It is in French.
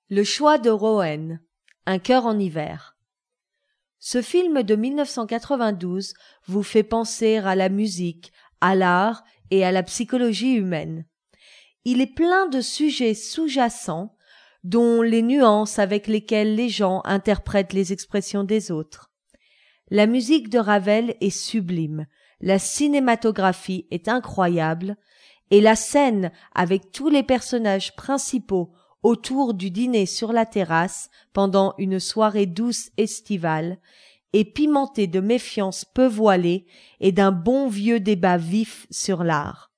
Le choix de Rohan, Un cœur en hiver. Ce film de 1992 vous fait penser à la musique, à l'art et à la psychologie humaine. Il est plein de sujets sous-jacents, dont les nuances avec lesquelles les gens interprètent les expressions des autres. La musique de Ravel est sublime, la cinématographie est incroyable, et la scène avec tous les personnages principaux autour du dîner sur la terrasse pendant une soirée douce estivale est pimentée de méfiance peu voilée et d'un bon vieux débat vif sur l'art.